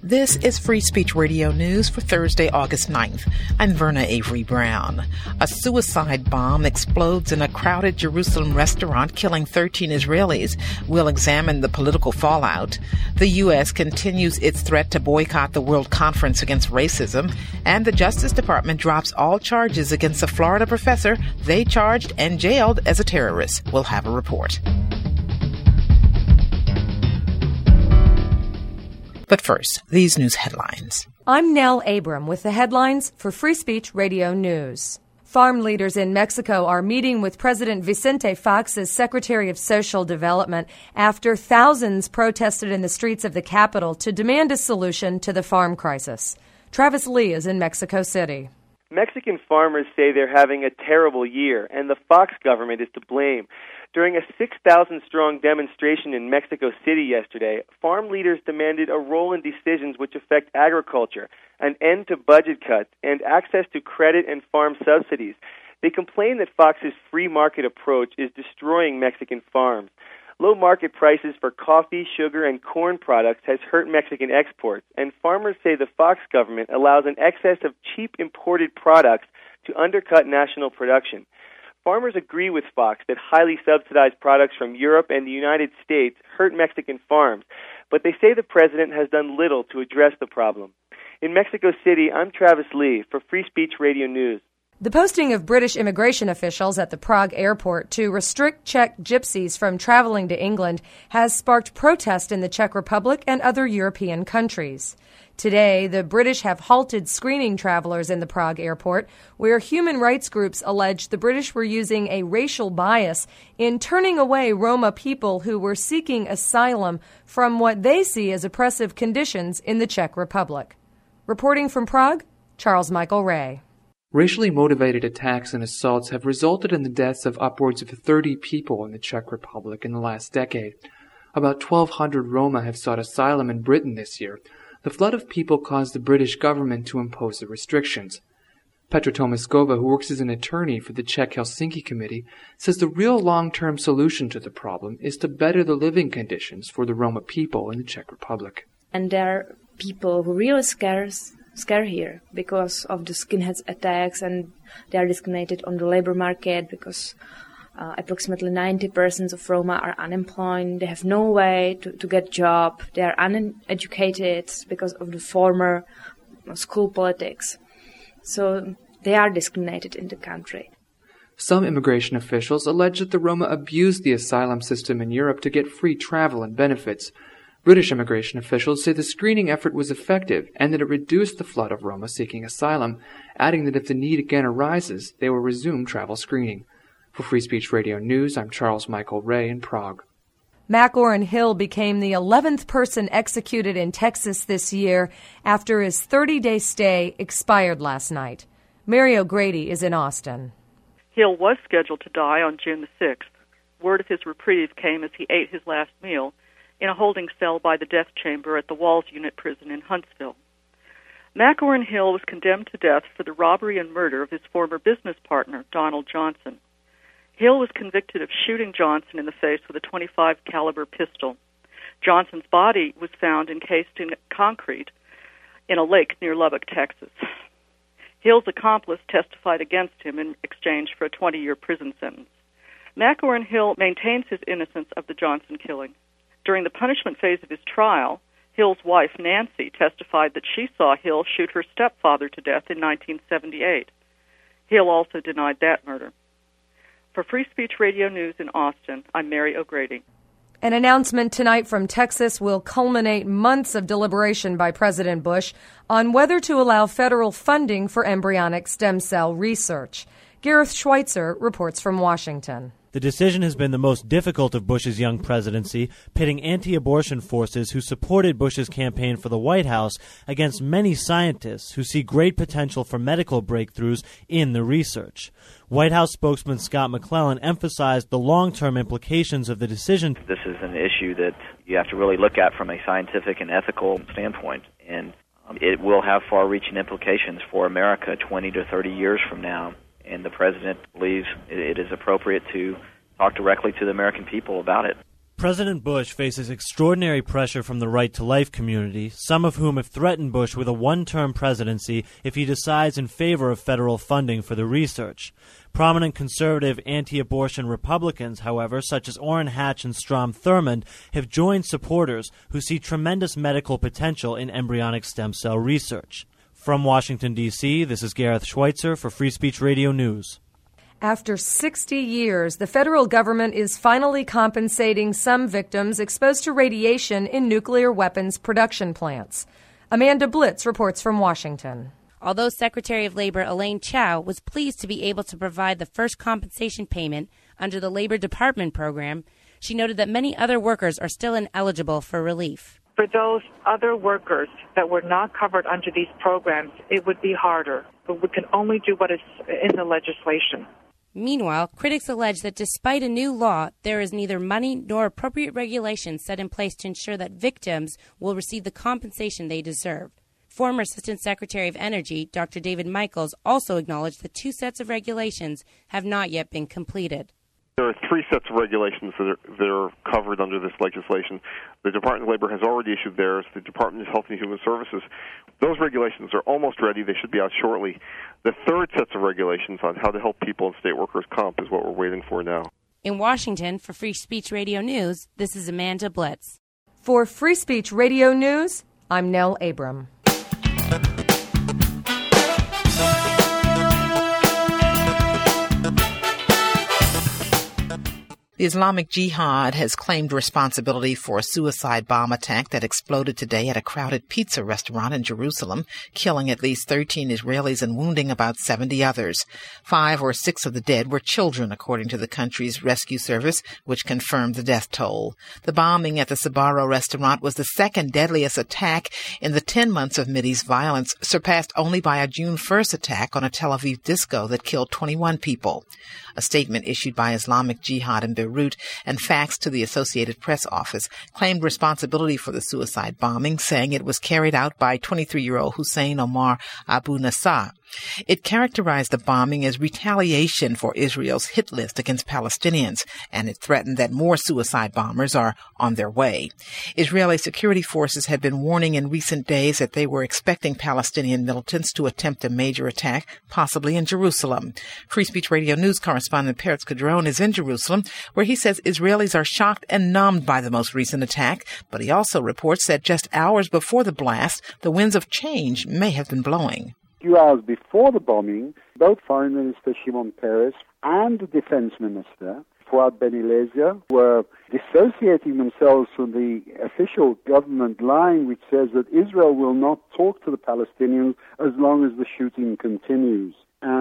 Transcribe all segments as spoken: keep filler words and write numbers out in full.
This is Free Speech Radio News for Thursday, August ninth. I'm Verna Avery Brown. A suicide bomb explodes in a crowded Jerusalem restaurant, killing thirteen Israelis. We'll examine the political fallout. The U S continues its threat to boycott the World Conference Against Racism. And the Justice Department drops all charges against a Florida professor they charged and jailed as a terrorist. We'll have a report. But first, these news headlines. I'm Nell Abram with the headlines for Free Speech Radio News. Farm leaders in Mexico are meeting with President Vicente Fox as Secretary of Social Development after thousands protested in the streets of the capital to demand a solution to the farm crisis. Travis Lee is in Mexico City. Mexican farmers say they're having a terrible year, and the Fox government is to blame. During a six thousand strong demonstration in Mexico City yesterday, farm leaders demanded a role in decisions which affect agriculture, an end to budget cuts, and access to credit and farm subsidies. They complain that Fox's free market approach is destroying Mexican farms. Low market prices for coffee, sugar, and corn products has hurt Mexican exports, and farmers say the Fox government allows an excess of cheap imported products to undercut national production. Farmers agree with Fox that highly subsidized products from Europe and the United States hurt Mexican farms, but they say the president has done little to address the problem. In Mexico City, I'm Travis Lee for Free Speech Radio News. The posting of British immigration officials at the Prague airport to restrict Czech gypsies from traveling to England has sparked protest in the Czech Republic and other European countries. Today, the British have halted screening travelers in the Prague airport, where human rights groups allege the British were using a racial bias in turning away Roma people who were seeking asylum from what they see as oppressive conditions in the Czech Republic. Reporting from Prague, Charles Michael Ray. Racially motivated attacks and assaults have resulted in the deaths of upwards of thirty people in the Czech Republic in the last decade. About twelve hundred Roma have sought asylum in Britain this year. The flood of people caused the British government to impose the restrictions. Petra Tomaskova, who works as an attorney for the Czech Helsinki Committee, says the real long-term solution to the problem is to better the living conditions for the Roma people in the Czech Republic. And there are people who really scares scare here because of the skinheads attacks, and they are discriminated on the labor market because uh, approximately ninety percent of Roma are unemployed. They have no way to, to get a job. They are uneducated because of the former school politics. So they are discriminated in the country. Some immigration officials allege that the Roma abused the asylum system in Europe to get free travel and benefits. British immigration officials say the screening effort was effective and that it reduced the flood of Roma seeking asylum, adding that if the need again arises, they will resume travel screening. For Free Speech Radio News, I'm Charles Michael Ray in Prague. McOren Hill became the eleventh person executed in Texas this year after his thirty-day stay expired last night. Mary O'Grady is in Austin. Hill was scheduled to die on June the sixth. Word of his reprieve came as he ate his last meal in a holding cell by the death chamber at the Walls Unit prison in Huntsville. McOren Hill was condemned to death for the robbery and murder of his former business partner, Donald Johnson. Hill was convicted of shooting Johnson in the face with a twenty-five caliber pistol. Johnson's body was found encased in concrete in a lake near Lubbock, Texas. Hill's accomplice testified against him in exchange for a twenty-year prison sentence. McOren Hill maintains his innocence of the Johnson killing. During the punishment phase of his trial, Hill's wife, Nancy, testified that she saw Hill shoot her stepfather to death in nineteen seventy-eight. Hill also denied that murder. For Free Speech Radio News in Austin, I'm Mary O'Grady. An announcement tonight from Texas will culminate months of deliberation by President Bush on whether to allow federal funding for embryonic stem cell research. Gareth Schweitzer reports from Washington. The decision has been the most difficult of Bush's young presidency, pitting anti-abortion forces who supported Bush's campaign for the White House against many scientists who see great potential for medical breakthroughs in the research. White House spokesman Scott McClellan emphasized the long-term implications of the decision. This is an issue that you have to really look at from a scientific and ethical standpoint, and um, it will have far-reaching implications for America twenty to thirty years from now. And the president believes it is appropriate to talk directly to the American people about it. President Bush faces extraordinary pressure from the Right to Life community, some of whom have threatened Bush with a one-term presidency if he decides in favor of federal funding for the research. Prominent conservative anti-abortion Republicans, however, such as Orrin Hatch and Strom Thurmond, have joined supporters who see tremendous medical potential in embryonic stem cell research. From Washington, D C, this is Gareth Schweitzer for Free Speech Radio News. After sixty years, the federal government is finally compensating some victims exposed to radiation in nuclear weapons production plants. Amanda Blitz reports from Washington. Although Secretary of Labor Elaine Chao was pleased to be able to provide the first compensation payment under the Labor Department program, she noted that many other workers are still ineligible for relief. For those other workers that were not covered under these programs, it would be harder, but we can only do what is in the legislation. Meanwhile, critics allege that despite a new law, there is neither money nor appropriate regulations set in place to ensure that victims will receive the compensation they deserve. Former Assistant Secretary of Energy, Doctor David Michaels, also acknowledged that two sets of regulations have not yet been completed. There are three sets of regulations that are, that are covered under this legislation. The Department of Labor has already issued theirs. The Department of Health and Human Services, those regulations are almost ready. They should be out shortly. The third set of regulations on how to help people in state workers' comp is what we're waiting for now. In Washington, for Free Speech Radio News, this is Amanda Blitz. For Free Speech Radio News, I'm Nell Abram. The Islamic Jihad has claimed responsibility for a suicide bomb attack that exploded today at a crowded pizza restaurant in Jerusalem, killing at least thirteen Israelis and wounding about seventy others. Five or six of the dead were children, according to the country's rescue service, which confirmed the death toll. The bombing at the Sbarro restaurant was the second deadliest attack in the ten months of Mideast violence, surpassed only by a June first attack on a Tel Aviv disco that killed twenty-one people. A statement issued by Islamic Jihad in Beirut and faxed to the Associated Press office claimed responsibility for the suicide bombing, saying it was carried out by twenty-three-year-old Hussein Omar Abu Nassar. It characterized the bombing as retaliation for Israel's hit list against Palestinians, and it threatened that more suicide bombers are on their way. Israeli security forces had been warning in recent days that they were expecting Palestinian militants to attempt a major attack, possibly in Jerusalem. Free Speech Radio News correspondent Peretz Cadron is in Jerusalem, where he says Israelis are shocked and numbed by the most recent attack, but he also reports that just hours before the blast, the winds of change may have been blowing. A few hours before the bombing, both Foreign Minister Shimon Peres and the Defense Minister, Fouad Ben-Eliezer, were dissociating themselves from the official government line which says that Israel will not talk to the Palestinians as long as the shooting continues.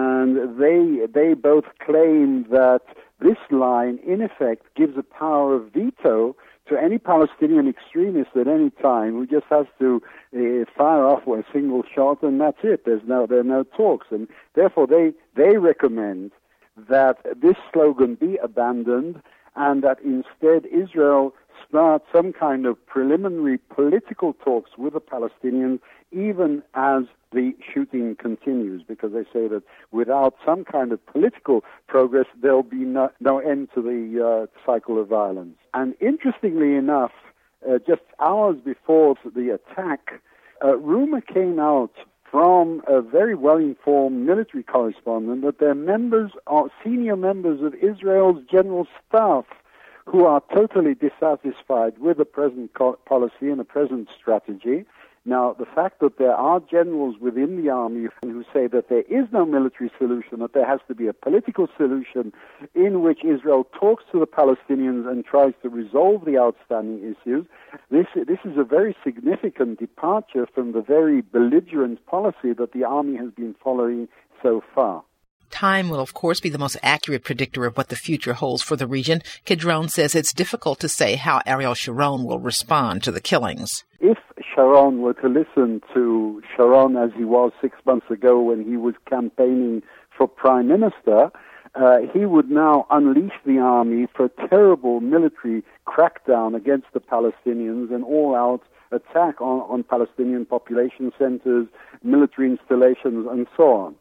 And they they both claim that this line, in effect, gives a power of veto to any Palestinian extremist at any time who just has to uh, fire off a single shot, and that's it. There's no there are no talks, and therefore they they recommend that this slogan be abandoned, and that instead Israel start some kind of preliminary political talks with the Palestinians, even as the shooting continues, because they say that without some kind of political progress, there'll be no, no end to the uh, cycle of violence. And interestingly enough, uh, just hours before the attack, a rumor came out from a very well-informed military correspondent that they're members, or senior members of Israel's general staff, who are totally dissatisfied with the present co- policy and the present strategy. Now, the fact that there are generals within the army who say that there is no military solution, that there has to be a political solution in which Israel talks to the Palestinians and tries to resolve the outstanding issues, this, this is a very significant departure from the very belligerent policy that the army has been following so far. Time will, of course, be the most accurate predictor of what the future holds for the region. Cadron says it's difficult to say how Ariel Sharon will respond to the killings. If Sharon were to listen to Sharon as he was six months ago when he was campaigning for prime minister, uh, he would now unleash the army for a terrible military crackdown against the Palestinians, and all-out attack on, on Palestinian population centers, military installations, and so on.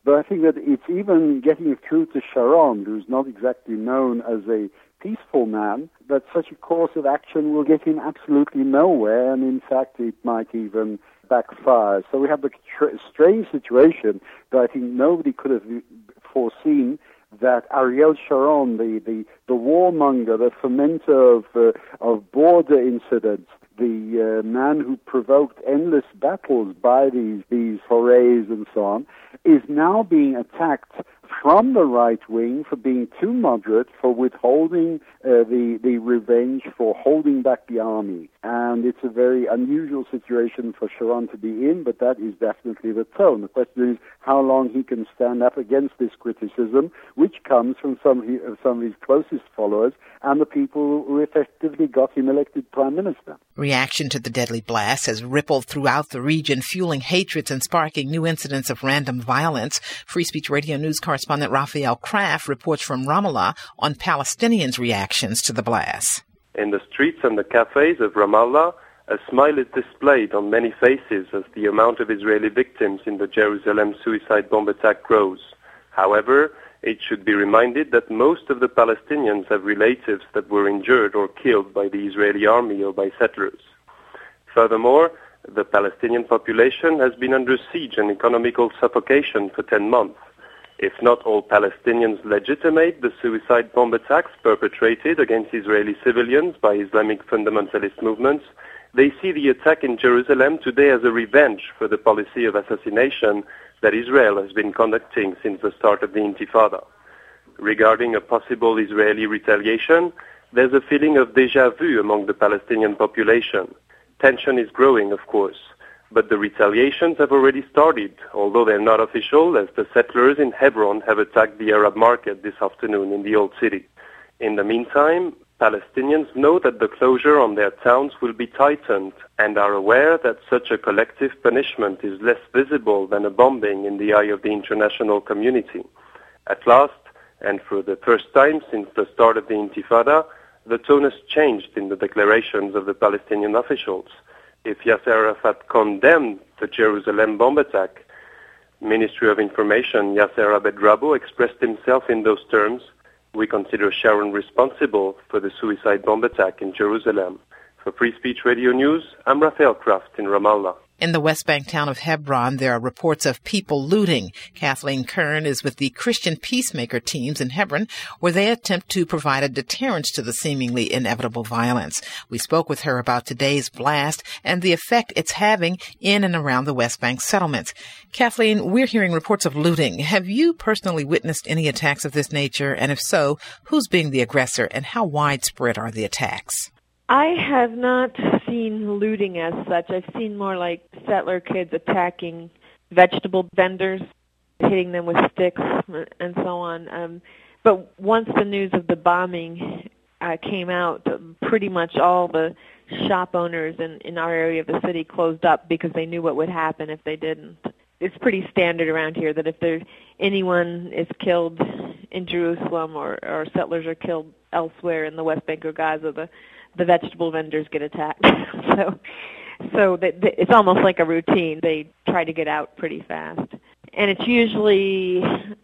But I think that it's even getting through to Sharon, who's not exactly known as a peaceful man, that such a course of action will get him absolutely nowhere, and in fact it might even backfire. So we have a tr- strange situation that I think nobody could have foreseen, that Ariel Sharon, the, the, the warmonger, the fomenter of, uh, of border incidents, the uh, man who provoked endless battles by these, these forays and so on, is now being attacked from the right wing for being too moderate, for withholding uh, the, the revenge, for holding back the army. And it's a very unusual situation for Sharon to be in, but that is definitely the tone. The question is how long he can stand up against this criticism, which comes from some of his, some of his closest followers and the people who effectively got him elected prime minister. Reaction to the deadly blast has rippled throughout the region, fueling hatreds and sparking new incidents of random violence. Free Speech Radio News correspondent Raphael Kraft reports from Ramallah on Palestinians' reactions to the blast. In the streets and the cafes of Ramallah, a smile is displayed on many faces as the amount of Israeli victims in the Jerusalem suicide bomb attack grows. However, it should be reminded that most of the Palestinians have relatives that were injured or killed by the Israeli army or by settlers. Furthermore, the Palestinian population has been under siege and economical suffocation for ten months. If not all Palestinians legitimate the suicide bomb attacks perpetrated against Israeli civilians by Islamic fundamentalist movements, they see the attack in Jerusalem today as a revenge for the policy of assassination that Israel has been conducting since the start of the Intifada. Regarding a possible Israeli retaliation, there's a feeling of déjà vu among the Palestinian population. Tension is growing, of course, but the retaliations have already started, although they're not official, as the settlers in Hebron have attacked the Arab market this afternoon in the Old City. In the meantime, Palestinians know that the closure on their towns will be tightened and are aware that such a collective punishment is less visible than a bombing in the eye of the international community. At last, and for the first time since the start of the Intifada, the tone has changed in the declarations of the Palestinian officials. If Yasser Arafat condemned the Jerusalem bomb attack, Ministry of Information Yasser Abed-Rabo expressed himself in those terms: "We consider Sharon responsible for the suicide bomb attack in Jerusalem." For Free Speech Radio News, I'm Raphael Kraft in Ramallah. In the West Bank town of Hebron, there are reports of people looting. Kathleen Kern is with the Christian Peacemaker teams in Hebron, where they attempt to provide a deterrent to the seemingly inevitable violence. We spoke with her about today's blast and the effect it's having in and around the West Bank settlements. Kathleen, we're hearing reports of looting. Have you personally witnessed any attacks of this nature? And if so, who's being the aggressor and how widespread are the attacks? I have not seen looting as such. I've seen more like settler kids attacking vegetable vendors, hitting them with sticks and so on. Um, but once the news of the bombing uh, came out, pretty much all the shop owners in, in our area of the city closed up because they knew what would happen if they didn't. It's pretty standard around here that if there anyone is killed in Jerusalem or, or settlers are killed elsewhere in the West Bank or Gaza, the the vegetable vendors get attacked. so so they, they, it's almost like a routine. They try to get out pretty fast. And it's usually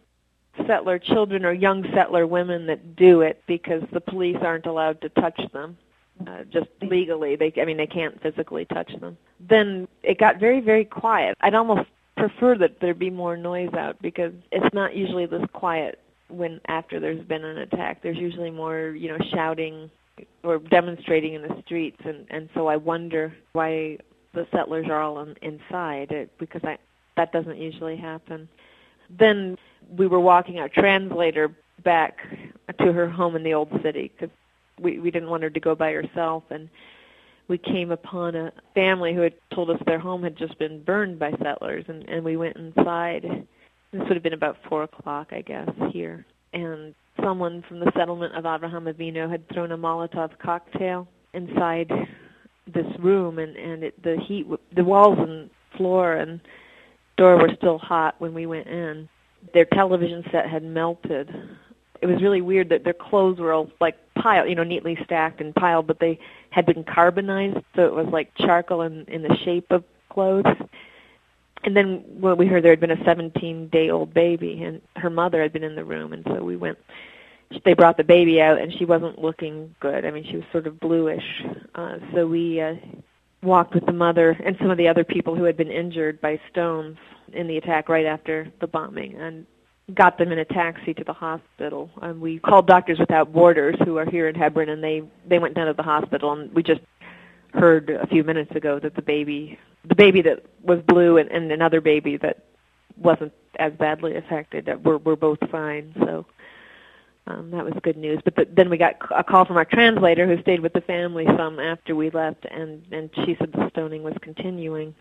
settler children or young settler women that do it because the police aren't allowed to touch them, uh, just legally. They, I mean, they can't physically touch them. Then it got very, very quiet. I'd almost prefer that there be more noise out because it's not usually this quiet when after there's been an attack. There's usually more, you know, shouting or demonstrating in the streets, and, and so I wonder why the settlers are all in, inside, it, because I, that doesn't usually happen. Then we were walking our translator back to her home in the Old City because we, we didn't want her to go by herself, and we came upon a family who had told us their home had just been burned by settlers, and, and we went inside. This would have been about four o'clock, I guess, here, and someone from the settlement of Avraham Avinu had thrown a Molotov cocktail inside this room, and, and it, the heat, the walls and floor and door were still hot when we went in. Their television set had melted. It was really weird that their clothes were all like piled, you know, neatly stacked and piled, but they had been carbonized, so it was like charcoal in, in the shape of clothes. And then when we heard there had been a seventeen-day-old baby, and her mother had been in the room, and so we went. They brought the baby out, and she wasn't looking good. I mean, she was sort of bluish. Uh, so we uh, walked with the mother and some of the other people who had been injured by stones in the attack right after the bombing, and got them in a taxi to the hospital. And we called Doctors Without Borders, who are here in Hebron, and they, they went down to the hospital, and we just heard a few minutes ago that the baby, the baby that was blue and, and another baby that wasn't as badly affected were, were both fine, so... Um, that was good news. But the, then we got a call from our translator who stayed with the family some after we left, and, and she said the stoning was continuing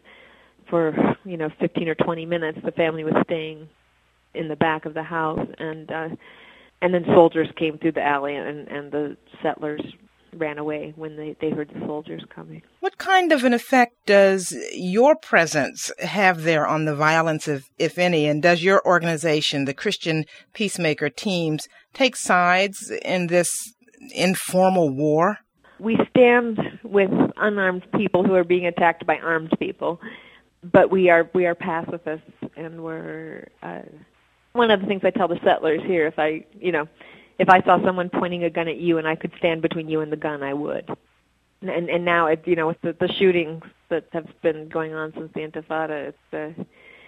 for, you know, fifteen or twenty minutes. The family was staying in the back of the house, and uh, and then soldiers came through the alley, and, and the settlers ran away when they, they heard the soldiers coming. What kind of an effect does your presence have there on the violence, if, if any, and does your organization, the Christian Peacemaker Teams, take sides in this informal war? We stand with unarmed people who are being attacked by armed people, but we are we are pacifists, and we're uh, one of the things I tell the settlers here, if I, you know, if I saw someone pointing a gun at you and I could stand between you and the gun, I would. And and, and now, it, you know, with the, the shootings that have been going on since the Intifada, it's, uh,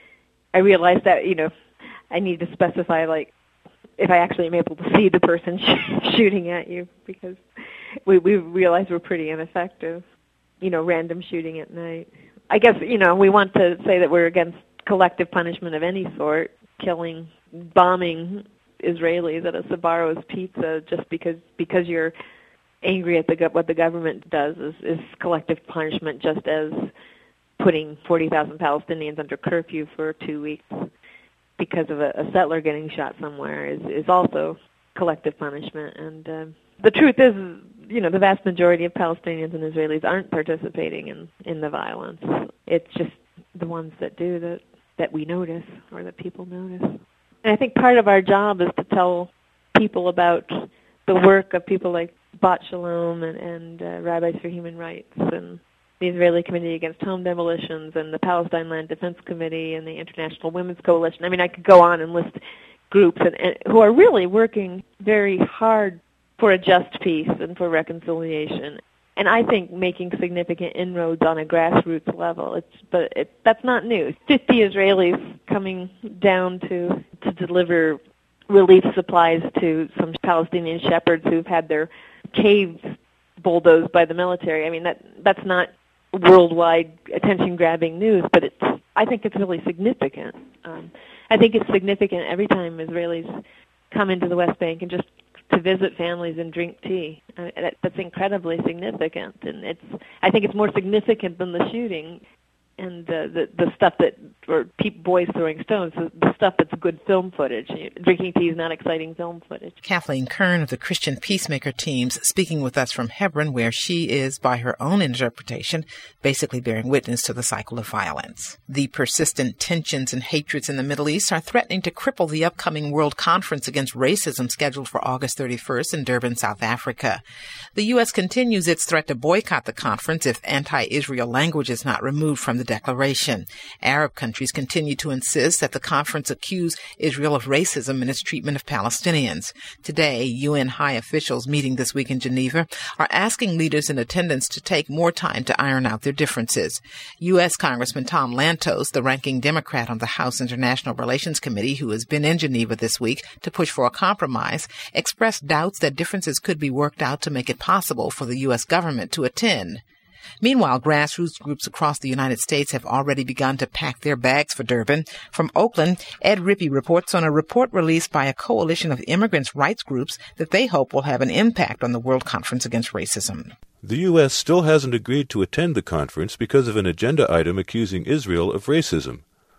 I realize that, you know, I need to specify, like, if I actually am able to see the person sh- shooting at you, because we we realize we're pretty ineffective, you know, random shooting at night. I guess, you know, we want to say that we're against collective punishment of any sort, killing, bombing Israelis at a Sbarro's Pizza just because because you're angry at the what the government does is, is collective punishment, just as putting forty thousand Palestinians under curfew for two weeks because of a, a settler getting shot somewhere is, is also collective punishment. And uh, the truth is, you know, the vast majority of Palestinians and Israelis aren't participating in, in the violence. It's just the ones that do that, that we notice, or that people notice. And I think part of our job is to tell people about the work of people like Bat Shalom and, and uh, Rabbis for Human Rights and the Israeli Committee Against Home Demolitions and the Palestine Land Defense Committee and the International Women's Coalition. I mean, I could go on and list groups and, and who are really working very hard for a just peace and for reconciliation. And I think making significant inroads on a grassroots level. It's but it, that's not new. Fifty Israelis coming down to to deliver relief supplies to some Palestinian shepherds who've had their caves bulldozed by the military. I mean, that that's not worldwide attention-grabbing news, but it's I think it's really significant. Um, I think it's significant every time Israelis come into the West Bank and just to visit families and drink tea. Uh, that, that's incredibly significant, and it's. I think it's more significant than the shooting and uh, the the stuff that, or people, boys throwing stones, the, the stuff that's good film footage. Drinking tea is not exciting film footage. Kathleen Kern of the Christian Peacemaker Teams speaking with us from Hebron, where she is, by her own interpretation, basically bearing witness to the cycle of violence. The persistent tensions and hatreds in the Middle East are threatening to cripple the upcoming World Conference Against Racism scheduled for August thirty-first in Durban, South Africa. The U S continues its threat to boycott the conference if anti-Israel language is not removed from the declaration. Arab countries continue to insist that the conference accuse Israel of racism in its treatment of Palestinians. Today, U N high officials meeting this week in Geneva are asking leaders in attendance to take more time to iron out their differences. U S Congressman Tom Lantos, the ranking Democrat on the House International Relations Committee, who has been in Geneva this week to push for a compromise, expressed doubts that differences could be worked out to make it possible for the U S government to attend. Meanwhile, grassroots groups across the United States have already begun to pack their bags for Durban. From Oakland, Ed Rippey reports on a report released by a coalition of immigrants' rights groups that they hope will have an impact on the World Conference Against Racism. The U S still hasn't agreed to attend the conference because of an agenda item accusing Israel of racism.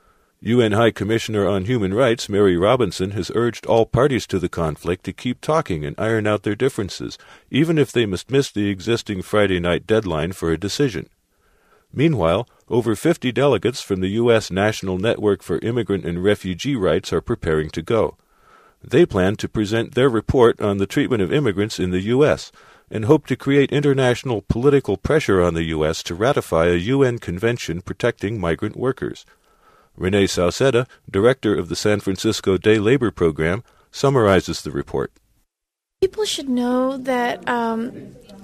U N High Commissioner on Human Rights Mary Robinson has urged all parties to the conflict to keep talking and iron out their differences, even if they must miss the existing Friday night deadline for a decision. Meanwhile, over fifty delegates from the U S National Network for Immigrant and Refugee Rights are preparing to go. They plan to present their report on the treatment of immigrants in the U S and hope to create international political pressure on the U S to ratify a U N convention protecting migrant workers. Renee Sauceda, director of the San Francisco Day Labor Program, summarizes the report. People should know that um,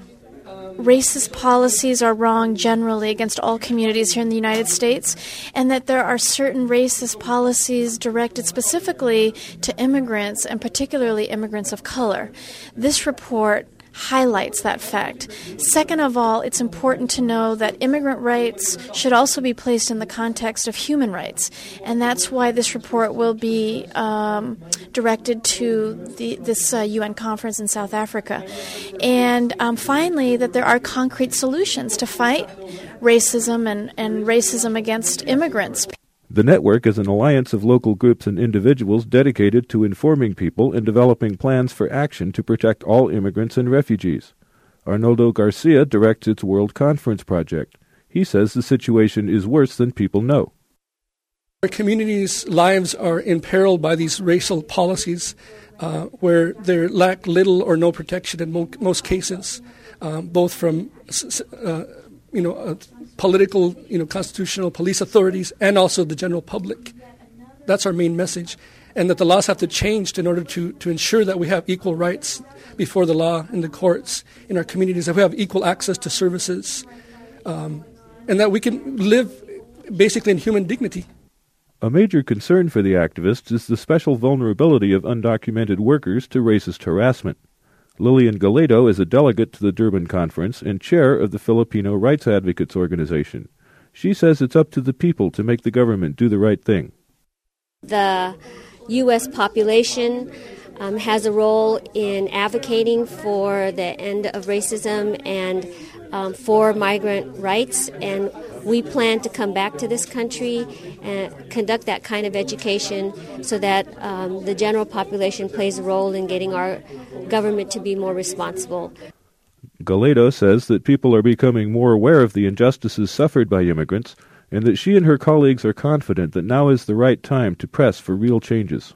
racist policies are wrong generally against all communities here in the United States, and that there are certain racist policies directed specifically to immigrants, and particularly immigrants of color. This report highlights that fact. Second of all, it's important to know that immigrant rights should also be placed in the context of human rights, and that's why this report will be um, directed to the, this uh, U N conference in South Africa. And um, finally, that there are concrete solutions to fight racism and, and racism against immigrants. The network is an alliance of local groups and individuals dedicated to informing people and developing plans for action to protect all immigrants and refugees. Arnoldo Garcia directs its World Conference project. He says the situation is worse than people know. Our communities' lives are imperiled by these racial policies uh, where they lack little or no protection in mo- most cases, um, both from uh, you know, uh, political, you know, constitutional police authorities and also the general public. That's our main message. And that the laws have to change in order to, to ensure that we have equal rights before the law in the courts, in our communities, that we have equal access to services, um, and that we can live basically in human dignity. A major concern for the activists is the special vulnerability of undocumented workers to racist harassment. Lillian Galedo is a delegate to the Durban Conference and chair of the Filipino Rights Advocates Organization. She says it's up to the people to make the government do the right thing. The U S population um, has a role in advocating for the end of racism and um, for migrant rights, and we plan to come back to this country and conduct that kind of education so that um, the general population plays a role in getting our government to be more responsible. Galedo says that people are becoming more aware of the injustices suffered by immigrants, and that she and her colleagues are confident that now is the right time to press for real changes.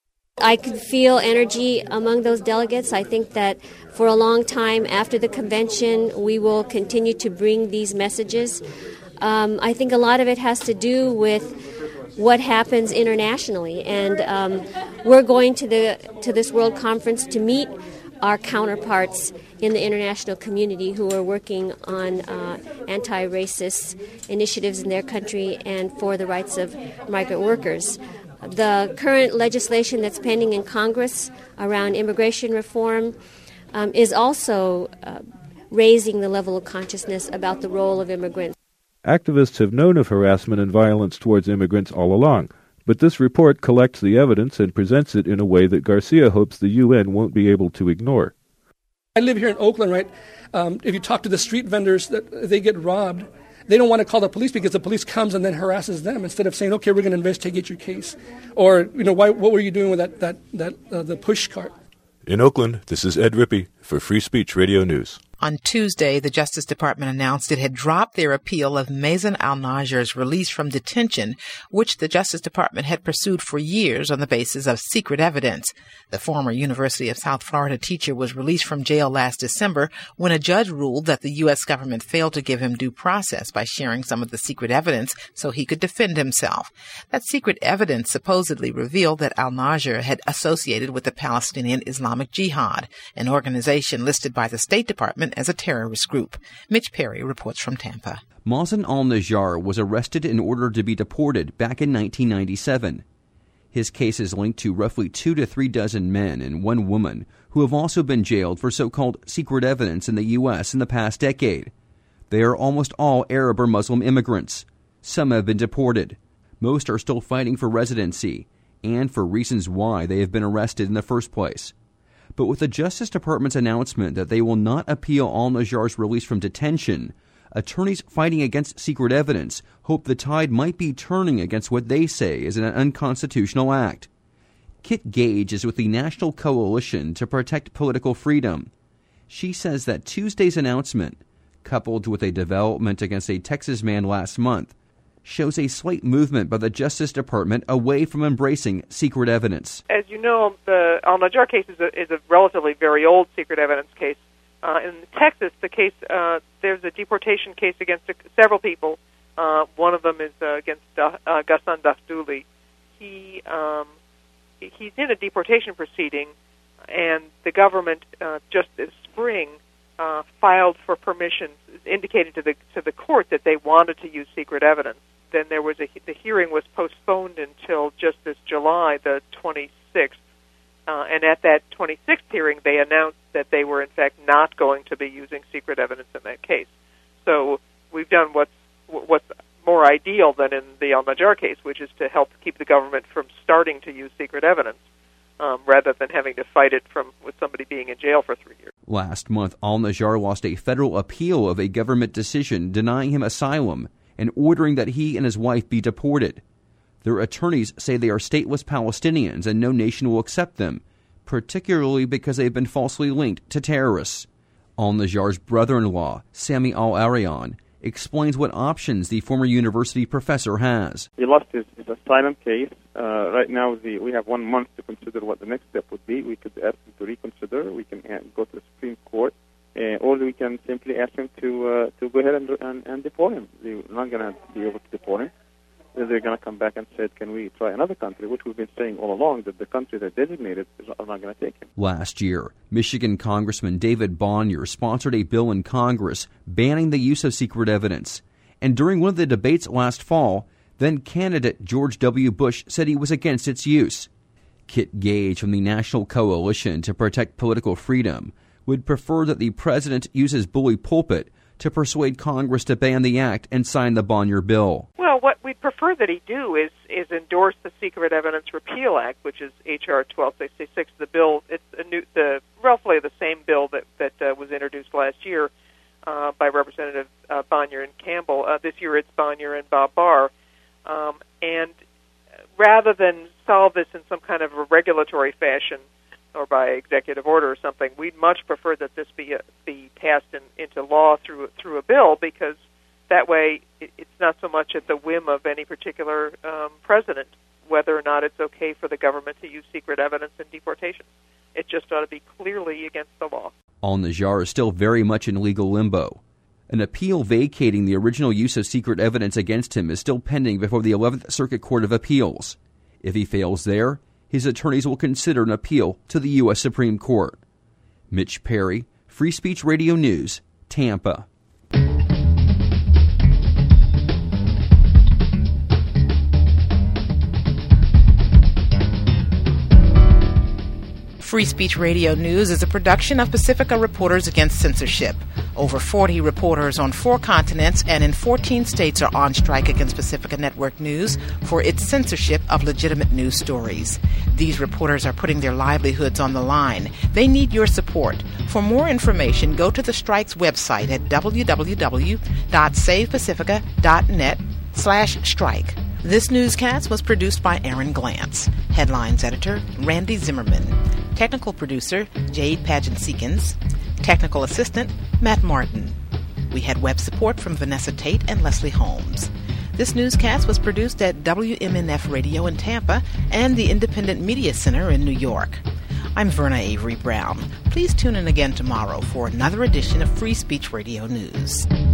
I could feel energy among those delegates. I think that for a long time after the convention, we will continue to bring these messages. Um, I think a lot of it has to do with what happens internationally, and um, we're going to the to this World Conference to meet our counterparts in the international community who are working on uh, anti-racist initiatives in their country and for the rights of migrant workers. The current legislation that's pending in Congress around immigration reform um, is also uh, raising the level of consciousness about the role of immigrants. Activists have known of harassment and violence towards immigrants all along, but this report collects the evidence and presents it in a way that Garcia hopes the U N won't be able to ignore. I live here in Oakland, right? Um, if you talk to the street vendors, that they get robbed. They don't want to call the police because the police comes and then harasses them instead of saying, "Okay, we're going to investigate your case," or you know, why, what were you doing with that that that uh, the push cart? In Oakland, this is Ed Rippey for Free Speech Radio News. On Tuesday, the Justice Department announced it had dropped their appeal of Mazen al-Najjar's release from detention, which the Justice Department had pursued for years on the basis of secret evidence. The former University of South Florida teacher was released from jail last December when a judge ruled that the U S government failed to give him due process by sharing some of the secret evidence so he could defend himself. That secret evidence supposedly revealed that al-Najjar had associated with the Palestinian Islamic Jihad, an organization listed by the State Department as a terrorist group. Mitch Perry reports from Tampa. Mazen al-Najjar was arrested in order to be deported back in nineteen ninety-seven. His case is linked to roughly two to three dozen men and one woman who have also been jailed for so-called secret evidence in the U S in the past decade. They are almost all Arab or Muslim immigrants. Some have been deported. Most are still fighting for residency and for reasons why they have been arrested in the first place. But with the Justice Department's announcement that they will not appeal al-Najjar's release from detention, attorneys fighting against secret evidence hope the tide might be turning against what they say is an unconstitutional act. Kit Gage is with the National Coalition to Protect Political Freedom. She says that Tuesday's announcement, coupled with a development against a Texas man last month, shows a slight movement by the Justice Department away from embracing secret evidence. As you know, the al-Najjar case is a, is a relatively very old secret evidence case. Uh, in Texas, the case uh, there's a deportation case against a, several people Uh, one of them is uh, against uh, Ghassan Dafdouli. He um, he's in a deportation proceeding, and the government uh, just this spring uh, filed for permission, indicated to the to the court that they wanted to use secret evidence. Then there was a the hearing was postponed until just this July the twenty-sixth, uh, and at that twenty-sixth hearing, they announced that they were in fact not going to be using secret evidence in that case. So we've done what's what's more ideal than in the Al-Najjar case, which is to help keep the government from starting to use secret evidence, um, rather than having to fight it from with somebody being in jail for three years. Last month, Al-Najjar lost a federal appeal of a government decision denying him asylum and ordering that he and his wife be deported. Their attorneys say they are stateless Palestinians and no nation will accept them, particularly because they've been falsely linked to terrorists. Al-Najjar's brother-in-law, Sami Al-Arian, explains what options the former university professor has. He lost his, his asylum case. Uh, right now, the, we have one month to consider what the next step would be. We could ask him to reconsider. We can uh, go to the Supreme Court, uh, or we can simply ask him to uh, to go ahead and, and, and deport him. We're not going to be able to deport him. They're going to come back and say, can we try another country, which we've been saying all along, that the country that designated is not going to take him. Last year, Michigan Congressman David Bonnier sponsored a bill in Congress banning the use of secret evidence. And during one of the debates last fall, then candidate George W. Bush said he was against its use. Kit Gage from the National Coalition to Protect Political Freedom would prefer that the president use his bully pulpit to persuade Congress to ban the act and sign the Bonnier bill. Well, what we'd prefer that he do is is endorse the Secret Evidence Repeal Act, which is H R twelve sixty-six. The bill, it's a new, the roughly the same bill that that uh, was introduced last year uh, by Representative uh, Bonnier and Campbell. Uh, this year, it's Bonnier and Bob Barr, um, and rather than solve this in some kind of a regulatory fashion or by executive order or something, we'd much prefer that this be uh, be passed in, into law through through a bill, because that way it, it's not so much at the whim of any particular um, president whether or not it's okay for the government to use secret evidence in deportation. It just ought to be clearly against the law. Al-Najjar is still very much in legal limbo. An appeal vacating the original use of secret evidence against him is still pending before the eleventh Circuit Court of Appeals. If he fails there, his attorneys will consider an appeal to the U S Supreme Court. Mitch Perry, Free Speech Radio News, Tampa. Free Speech Radio News is a production of Pacifica Reporters Against Censorship. Over forty reporters on four continents and in fourteen states are on strike against Pacifica Network News for its censorship of legitimate news stories. These reporters are putting their livelihoods on the line. They need your support. For more information, go to the strike's website at w w w dot save pacifica dot net slash strike. This newscast was produced by Aaron Glantz. Headlines editor, Randy Zimmerman. Technical producer, Jade Pageant-Seekins. Technical assistant, Matt Martin. We had web support from Vanessa Tate and Leslie Holmes. This newscast was produced at W M N F Radio in Tampa and the Independent Media Center in New York. I'm Verna Avery Brown. Please tune in again tomorrow for another edition of Free Speech Radio News.